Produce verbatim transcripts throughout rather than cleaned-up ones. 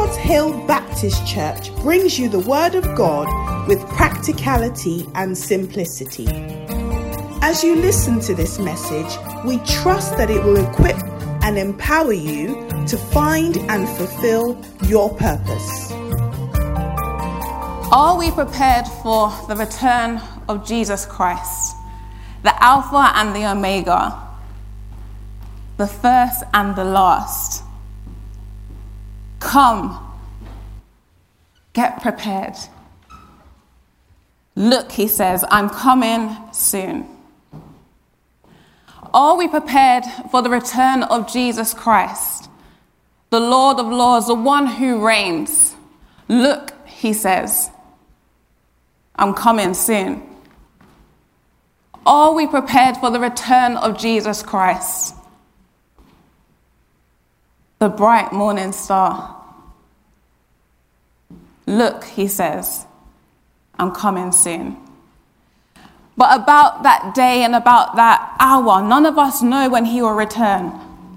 Lord's Hill Baptist Church brings you the Word of God with practicality and simplicity. As you listen to this message, we trust that it will equip and empower you to find and fulfill your purpose. Are we prepared for the return of Jesus Christ, the Alpha and the Omega, the first and the last? Come, get prepared. Look, he says, I'm coming soon. Are we prepared for the return of Jesus Christ, the Lord of Lords, the one who reigns? Look, he says, I'm coming soon. Are we prepared for the return of Jesus Christ, the bright morning star? Look, he says, I'm coming soon. But about that day and about that hour, none of us know when he will return.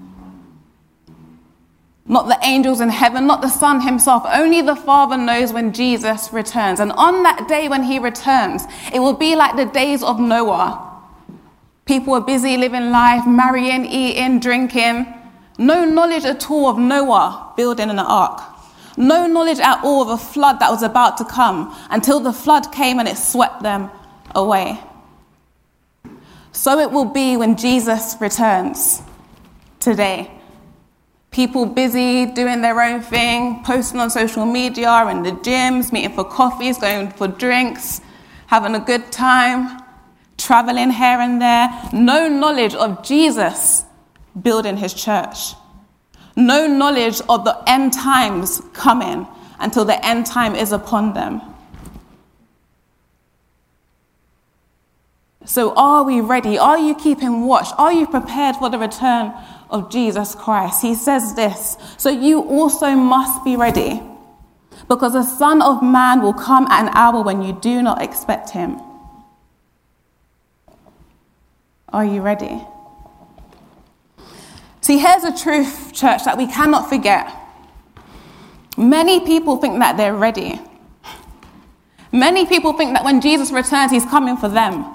Not the angels in heaven, not the Son himself. Only the Father knows when Jesus returns. And on that day when he returns, it will be like the days of Noah. People were busy living life, marrying, eating, drinking. No knowledge at all of Noah building an ark. No knowledge at all of a flood that was about to come until the flood came and it swept them away. So it will be when Jesus returns today. People busy doing their own thing, posting on social media, in the gyms, meeting for coffees, going for drinks, having a good time, traveling here and there. No knowledge of Jesus building his church. No knowledge of the end times coming until the end time is upon them. So are we ready? Are you keeping watch? Are you prepared for the return of Jesus Christ? He says this, so you also must be ready, because the Son of Man will come at an hour when you do not expect him. Are you ready? See, here's a truth, church, that we cannot forget. Many people think that they're ready. Many people think that when Jesus returns, he's coming for them.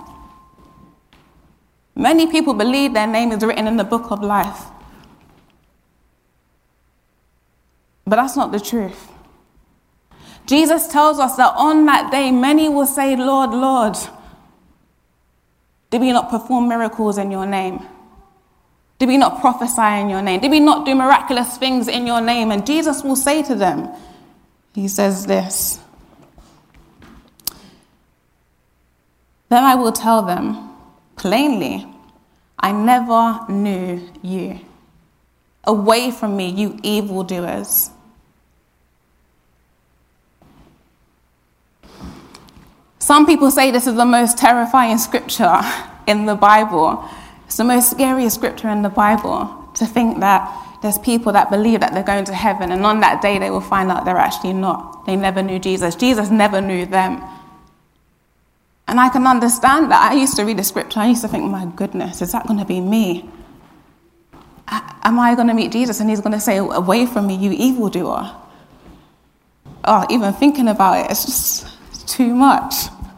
Many people believe their name is written in the book of life. But that's not the truth. Jesus tells us that on that day, many will say, Lord, Lord, did we not perform miracles in your name? Did we not prophesy in your name? Did we not do miraculous things in your name? And Jesus will say to them, he says this, then I will tell them plainly, I never knew you. Away from me, you evildoers. Some people say this is the most terrifying scripture in the Bible. It's the most scariest scripture in the Bible, to think that there's people that believe that they're going to heaven, and on that day they will find out they're actually not. They never knew Jesus. Jesus never knew them. And I can understand that. I used to read the scripture. I used to think, my goodness, is that going to be me? Am I going to meet Jesus and he's going to say, away from me, you evildoer? Oh, even thinking about it, it's just it's too much.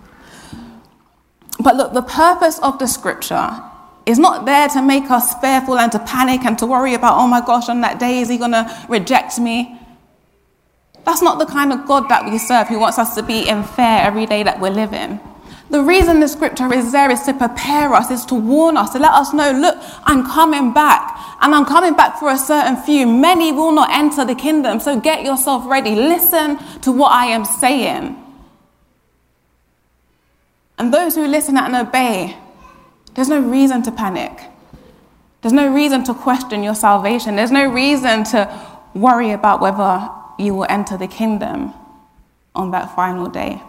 But look, the purpose of the scripture is not there to make us fearful and to panic and to worry about, oh my gosh, on that day, is he going to reject me? That's not the kind of God that we serve, who wants us to be in fear every day that we're living. The reason the scripture is there is to prepare us, is to warn us, to let us know, look, I'm coming back. And I'm coming back for a certain few. Many will not enter the kingdom. So get yourself ready. Listen to what I am saying. And those who listen and obey, there's no reason to panic. There's no reason to question your salvation. There's no reason to worry about whether you will enter the kingdom on that final day.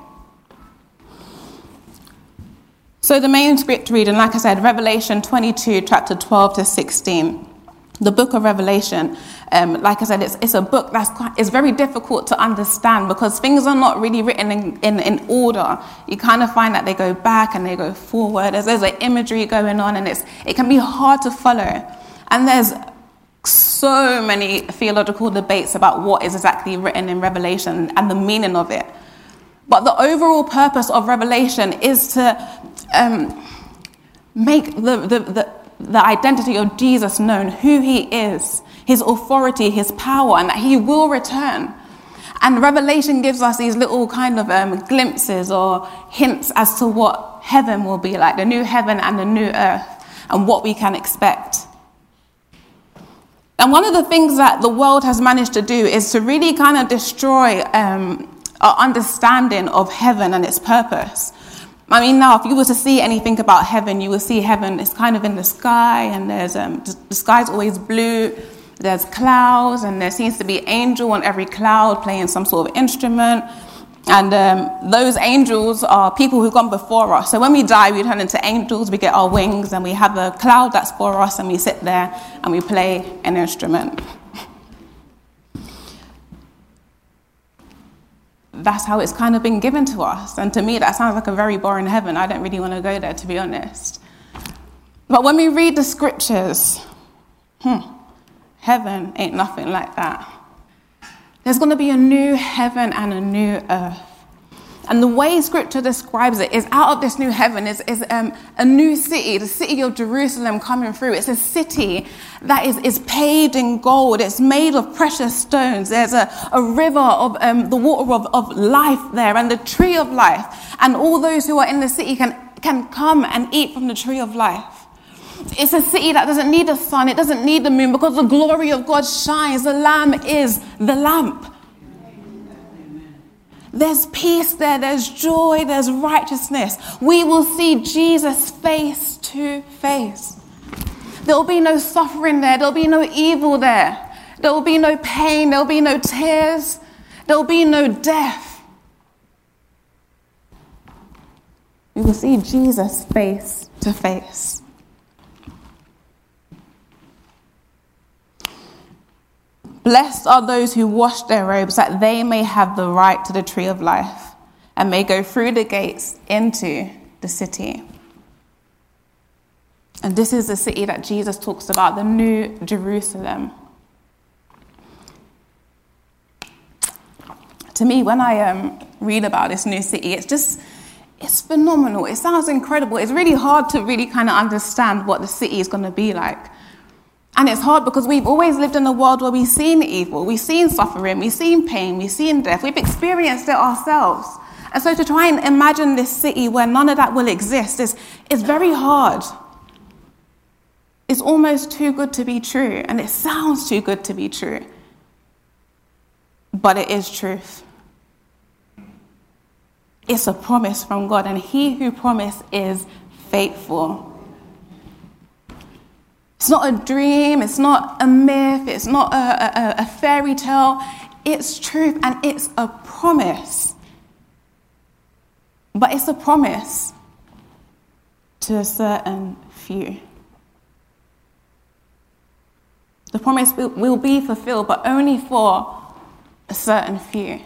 So the main script reading, like I said, Revelation twenty-two, chapter twelve to sixteen. The book of Revelation, um, like I said, it's, it's a book that's quite, it's very difficult to understand because things are not really written in, in, in order. You kind of find that they go back and they go forward. There's, there's an imagery going on, and it's it can be hard to follow. And there's so many theological debates about what is exactly written in Revelation and the meaning of it. But the overall purpose of Revelation is to um, make the, the, the, the identity of Jesus known, who he is, his authority, his power, and that he will return. And Revelation gives us these little kind of um, glimpses or hints as to what heaven will be like, the new heaven and the new earth, and what we can expect. And one of the things that the world has managed to do is to really kind of destroy um, our understanding of heaven and its purpose. I mean, now, if you were to see anything about heaven, you will see heaven is kind of in the sky, and there's um, the sky's always blue. There's clouds, and there seems to be an angel on every cloud playing some sort of instrument. And um, those angels are people who've gone before us. So when we die, we turn into angels, we get our wings, and we have a cloud that's for us, and we sit there and we play an instrument. That's how it's kind of been given to us. And to me, that sounds like a very boring heaven. I don't really want to go there, to be honest. But when we read the scriptures, hmm, heaven ain't nothing like that. There's going to be a new heaven and a new earth. And the way scripture describes it is out of this new heaven is, is um, a new city, the city of Jerusalem coming through. It's a city that is, is paved in gold. It's made of precious stones. There's a, a river of um, the water of, of life there, and the tree of life. And all those who are in the city can, can come and eat from the tree of life. It's a city that doesn't need the sun, it doesn't need the moon, because the glory of God shines. The Lamb is the lamp. There's peace there, there's joy, there's righteousness. We will see Jesus face to face. There will be no suffering there, there will be no evil there. There will be no pain, there will be no tears, there will be no death. We will see Jesus face to face. Blessed are those who wash their robes, that they may have the right to the tree of life and may go through the gates into the city. And this is the city that Jesus talks about, the New Jerusalem. To me, when I um, read about this new city, it's just, it's phenomenal. It sounds incredible. It's really hard to really kind of understand what the city is going to be like. And it's hard because we've always lived in a world where we've seen evil, we've seen suffering, we've seen pain, we've seen death, we've experienced it ourselves. And so to try and imagine this city where none of that will exist is, is very hard. It's almost too good to be true, and it sounds too good to be true. But it is truth. It's a promise from God, and he who promised is faithful. It's not a dream, it's not a myth, it's not a, a, a fairy tale. It's truth, and it's a promise. But it's a promise to a certain few. The promise will, will be fulfilled, but only for a certain few.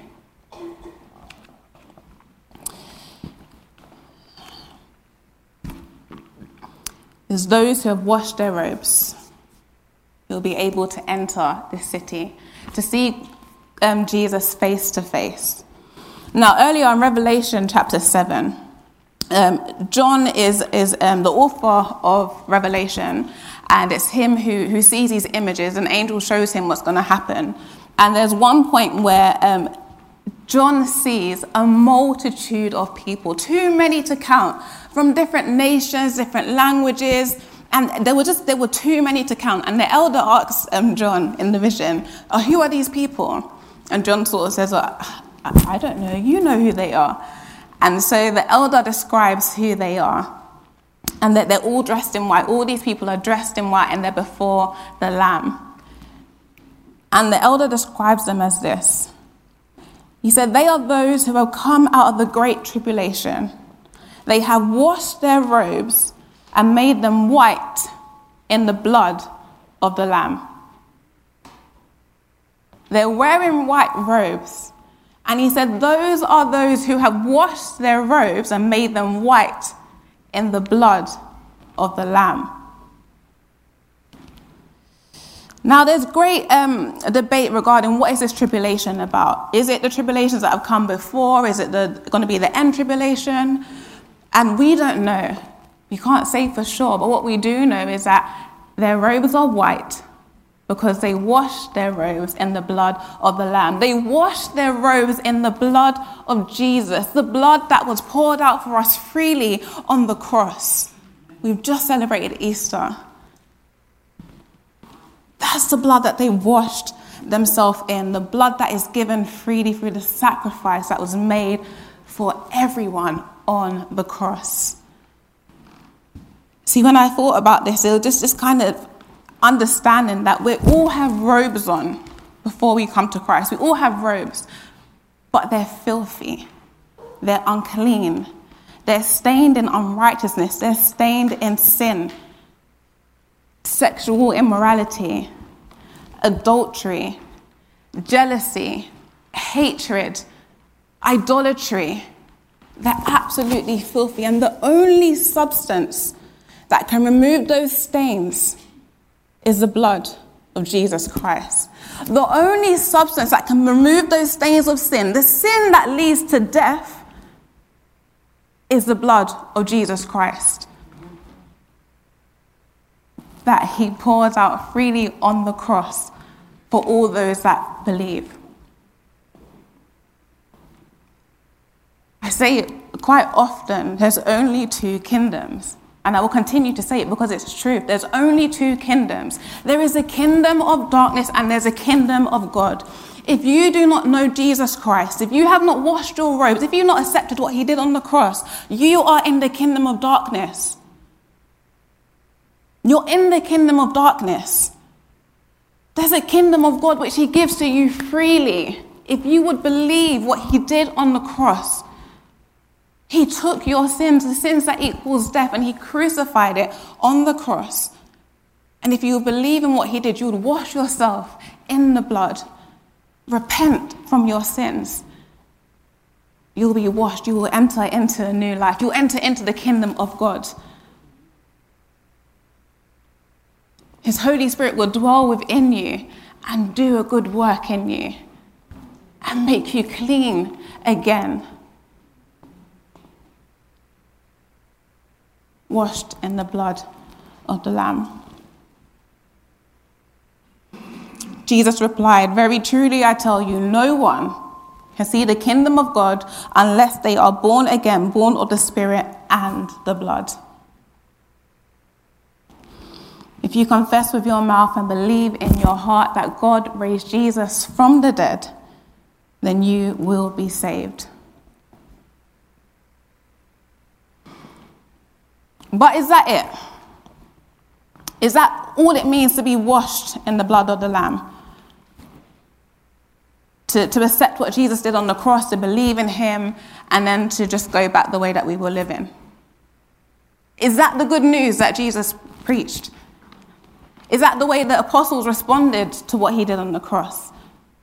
It's those who have washed their robes who will be able to enter this city, to see um, Jesus face to face. Now, earlier in Revelation chapter seven, um, John is, is um, the author of Revelation, and it's him who, who sees these images. An angel shows him what's going to happen. And there's one point where um, John sees a multitude of people, too many to count, from different nations, different languages, and there were just there were too many to count. And the elder asks um, John in the vision, oh, who are these people? And John sort of says, oh, I, I don't know, you know who they are. And so the elder describes who they are, and that they're all dressed in white. All these people are dressed in white, and they're before the Lamb. And the elder describes them as this. He said, they are those who have come out of the great tribulation. They have washed their robes and made them white in the blood of the Lamb. They're wearing white robes. And he said, those are those who have washed their robes and made them white in the blood of the Lamb. Now, there's great um, debate regarding what is this tribulation about. Is it the tribulations that have come before? Is it the, going to be the end tribulation? And we don't know. We can't say for sure. But what we do know is that their robes are white because they washed their robes in the blood of the Lamb. They washed their robes in the blood of Jesus, the blood that was poured out for us freely on the cross. We've just celebrated Easter. That's the blood that they washed themselves in, the blood that is given freely through the sacrifice that was made for everyone on the cross. See, when I thought about this, it was just this kind of understanding that we all have robes on before we come to Christ. We all have robes, but they're filthy. They're unclean. They're stained in unrighteousness. They're stained in sin. Sexual immorality, adultery, jealousy, hatred, idolatry. They're absolutely filthy. And the only substance that can remove those stains is the blood of Jesus Christ. The only substance that can remove those stains of sin, the sin that leads to death, is the blood of Jesus Christ that he pours out freely on the cross for all those that believe. I say it quite often, there's only two kingdoms. And I will continue to say it because it's true. There's only two kingdoms. There is a kingdom of darkness and there's a kingdom of God. If you do not know Jesus Christ, if you have not washed your robes, if you've not accepted what he did on the cross, you are in the kingdom of darkness. You're in the kingdom of darkness. There's a kingdom of God which he gives to you freely. If you would believe what he did on the cross, he took your sins, the sins that equals death, and he crucified it on the cross. And if you believe in what he did, you would wash yourself in the blood. Repent from your sins. You'll be washed. You will enter into a new life. You'll enter into the kingdom of God. His Holy Spirit will dwell within you and do a good work in you and make you clean again. Washed in the blood of the Lamb. Jesus replied, "Very truly I tell you, no one can see the kingdom of God unless they are born again, born of the Spirit and the blood." If you confess with your mouth and believe in your heart that God raised Jesus from the dead, then you will be saved. But is that it? Is that all it means to be washed in the blood of the Lamb? To, to accept what Jesus did on the cross, to believe in him, and then to just go back the way that we were living? Is that the good news that Jesus preached? Is that the way the apostles responded to what he did on the cross?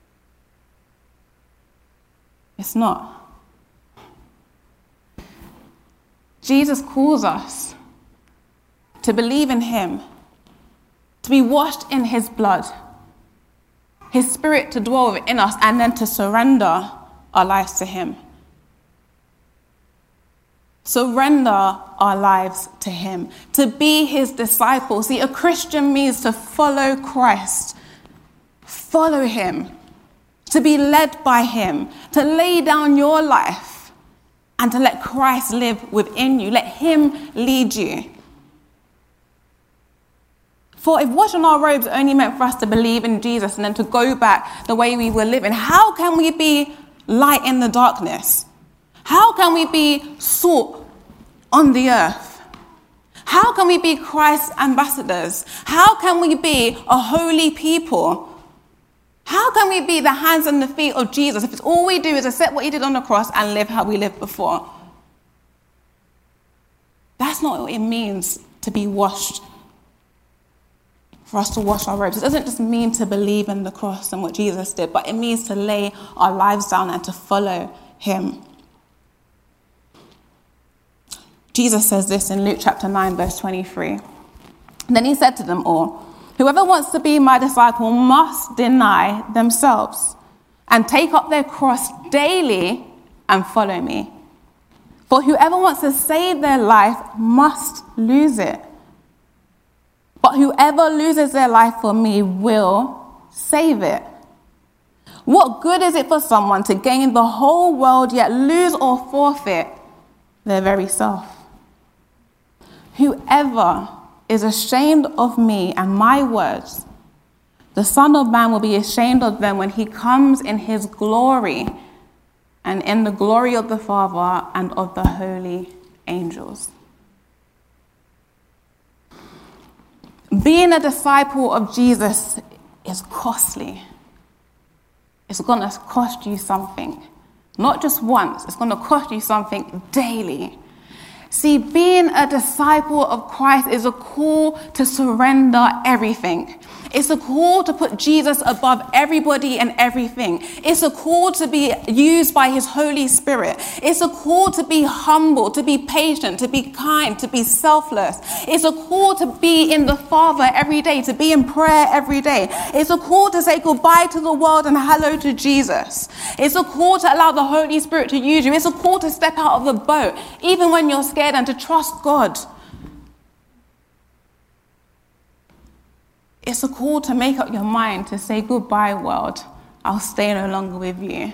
It's not. Jesus calls us to believe in him, to be washed in his blood, his Spirit to dwell within us, and then to surrender our lives to him. Surrender our lives to him, to be his disciples. See, a Christian means to follow Christ, follow him, to be led by him, to lay down your life and to let Christ live within you. Let him lead you. For if washing our robes only meant for us to believe in Jesus and then to go back the way we were living, how can we be light in the darkness? How can we be salt on the earth? How can we be Christ's ambassadors? How can we be a holy people? How can we be the hands and the feet of Jesus if it's all we do is accept what he did on the cross and live how we lived before? That's not what it means to be washed. For us to wash our robes. It doesn't just mean to believe in the cross and what Jesus did, but it means to lay our lives down and to follow him. Jesus says this in Luke chapter nine, verse twenty-three. Then he said to them all, Whoever wants to be my disciple must deny themselves and take up their cross daily and follow me. For whoever wants to save their life must lose it. But whoever loses their life for me will save it. What good is it for someone to gain the whole world yet lose or forfeit their very self? Whoever is ashamed of me and my words, the Son of Man will be ashamed of them when he comes in his glory and in the glory of the Father and of the holy angels. Being a disciple of Jesus is costly. It's going to cost you something. Not just once, it's going to cost you something daily. See, being a disciple of Christ is a call to surrender everything. It's a call to put Jesus above everybody and everything. It's a call to be used by his Holy Spirit. It's a call to be humble, to be patient, to be kind, to be selfless. It's a call to be in the Father every day, to be in prayer every day. It's a call to say goodbye to the world and hello to Jesus. It's a call to allow the Holy Spirit to use you. It's a call to step out of the boat, even when you're scared, and to trust God. It's a call to make up your mind to say goodbye, world. I'll stay no longer with you.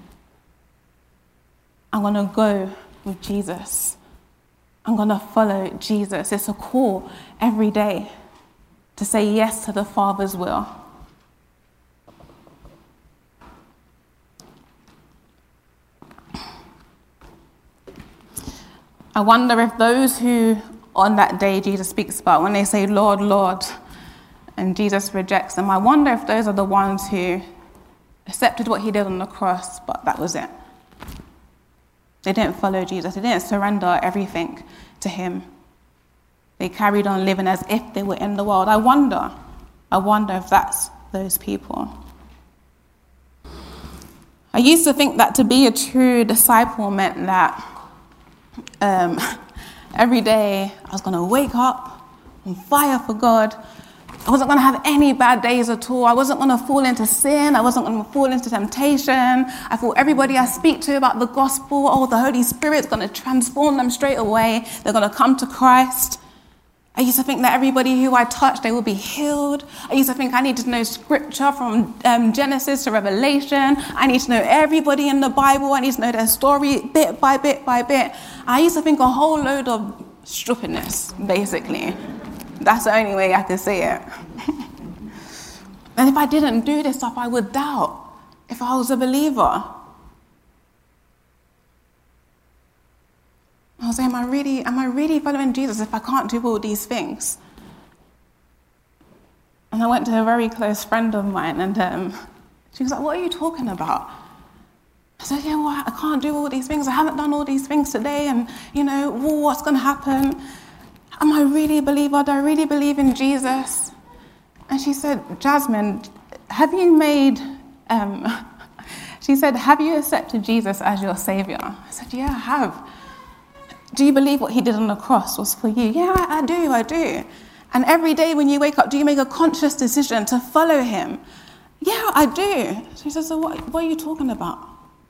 I'm going to go with Jesus. I'm going to follow Jesus. It's a call every day to say yes to the Father's will. I wonder if those who on that day Jesus speaks about, when they say, Lord, Lord, and Jesus rejects them, I wonder if those are the ones who accepted what he did on the cross, but that was it. They didn't follow Jesus. They didn't surrender everything to him. They carried on living as if they were in the world. I wonder, I wonder if that's those people. I used to think that to be a true disciple meant that um, every day I was going to wake up on fire for God. I wasn't going to have any bad days at all. I wasn't going to fall into sin. I wasn't going to fall into temptation. I thought everybody I speak to about the gospel, oh, the Holy Spirit's going to transform them straight away. They're going to come to Christ. I used to think that everybody who I touched, they will be healed. I used to think I needed to know scripture from um, Genesis to Revelation. I need to know everybody in the Bible. I need to know their story bit by bit by bit. I used to think a whole load of stupidness, basically. That's the only way I could say it. And if I didn't do this stuff, I would doubt if I was a believer. I was saying, am I really, am I really following Jesus if I can't do all these things? And I went to a very close friend of mine, and um, she was like, what are you talking about? I said, yeah, well, I can't do all these things. I haven't done all these things today, and, you know, well, what's going to happen? Am I really a believer? Do I really believe in Jesus? And she said, Jasmine, have you made, um, she said, have you accepted Jesus as your savior? I said, yeah, I have. Do you believe what he did on the cross was for you? Yeah, I, I do, I do. And every day when you wake up, do you make a conscious decision to follow him? Yeah, I do. She said, so what, what are you talking about?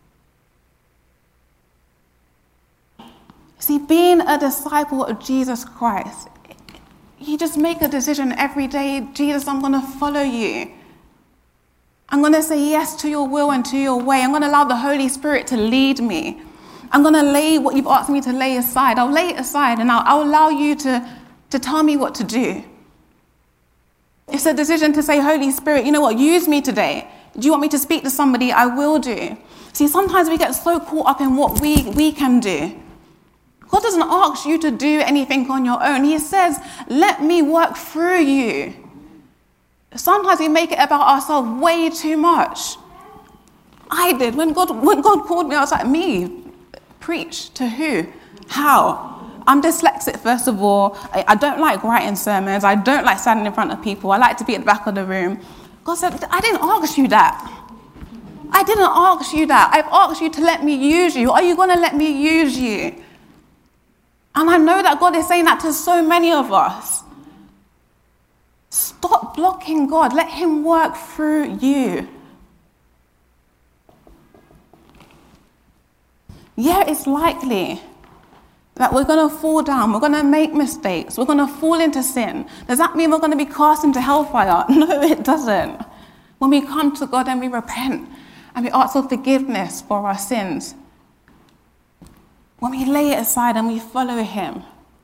See, being a disciple of Jesus Christ, you just make a decision every day, Jesus, I'm going to follow you. I'm going to say yes to your will and to your way. I'm going to allow the Holy Spirit to lead me. I'm going to lay what you've asked me to lay aside. I'll lay it aside, and I'll, I'll allow you to, to tell me what to do. It's a decision to say, Holy Spirit, you know what, use me today. Do you want me to speak to somebody? I will do. See, sometimes we get so caught up in what we, we can do. God doesn't ask you to do anything on your own. He says, let me work through you. Sometimes we make it about ourselves way too much. I did. When God, when God called me, I was like, me? Preach to who? How? I'm dyslexic, first of all. I, I don't like writing sermons. I don't like standing in front of people. I like to be at the back of the room. God said, I didn't ask you that. I didn't ask you that. I've asked you to let me use you. Are you going to let me use you? And I know that God is saying that to so many of us. Stop blocking God. Let him work through you. Yeah, it's likely that we're going to fall down. We're going to make mistakes. We're going to fall into sin. Does that mean we're going to be cast into hellfire? No, it doesn't. When we come to God and we repent and we ask for forgiveness for our sins, when we lay it aside and we follow him,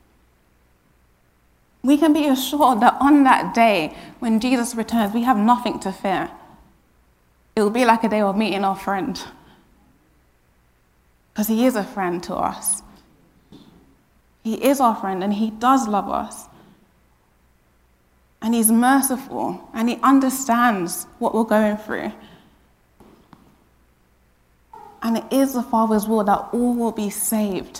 we can be assured that on that day when Jesus returns, we have nothing to fear. It will be like a day of meeting our friend, because he is a friend to us. He is our friend and he does love us. And he's merciful and he understands what we're going through. And it is the Father's will that all will be saved.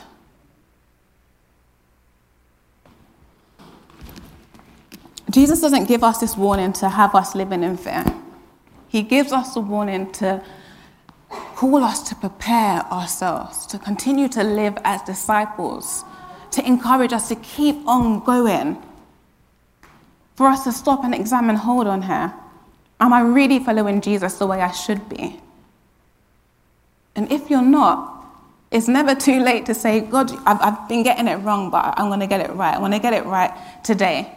Jesus doesn't give us this warning to have us living in fear. He gives us the warning to call us to prepare ourselves, to continue to live as disciples, to encourage us to keep on going, for us to stop and examine, hold on here. Am I really following Jesus the way I should be? And if you're not, it's never too late to say, God, I've, I've been getting it wrong, but I'm going to get it right. I want to get it right today.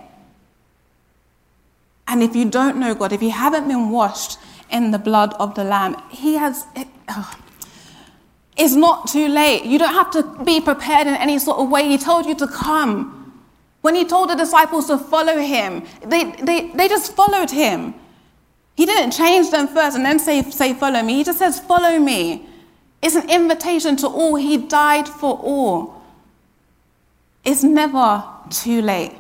And if you don't know God, if you haven't been washed in the blood of the Lamb, he has... It, oh, it's not too late. You don't have to be prepared in any sort of way. He told you to come. When he told the disciples to follow him, they, they, they just followed him. He didn't change them first and then say, say, follow me. He just says, follow me. It's an invitation to all. He died for all. It's never too late.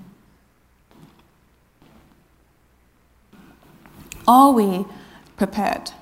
Are we prepared?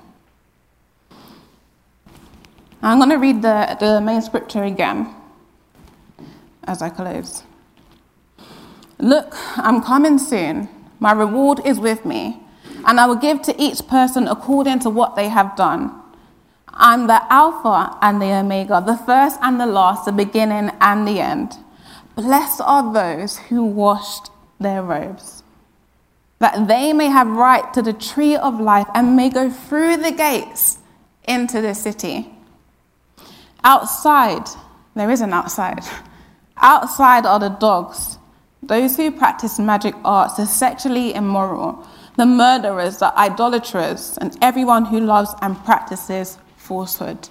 I'm going to read the, the main scripture again as I close. Look, I'm coming soon. My reward is with me, and I will give to each person according to what they have done. I'm the Alpha and the Omega, the first and the last, the beginning and the end. Blessed are those who washed their robes, that they may have right to the tree of life and may go through the gates into the city. Outside, there is an outside. Outside are the dogs, those who practice magic arts, the sexually immoral, the murderers, the idolaters, and everyone who loves and practices falsehood.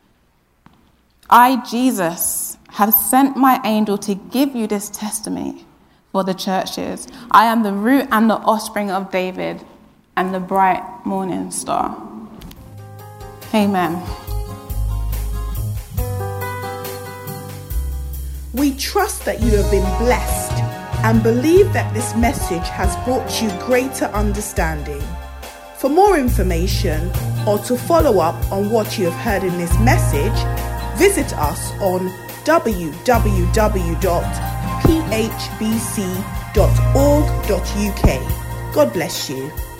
I, Jesus, have sent my angel to give you this testimony for the churches. I am the root and the offspring of David and the bright morning star. Amen. We trust that you have been blessed and believe that this message has brought you greater understanding. For more information or to follow up on what you have heard in this message, visit us on w w w dot p h b c dot org dot u k. God bless you.